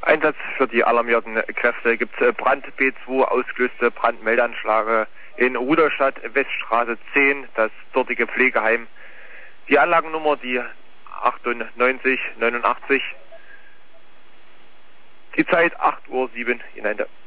Einsatz für die alarmierten Kräfte gibt es Brand B2, ausgelöste Brandmeldeanschläge in Rudolstadt, Weststraße 10, das dortige Pflegeheim. Die Anlagennummer, die 9889. Die Zeit 8:07 Uhr hinein.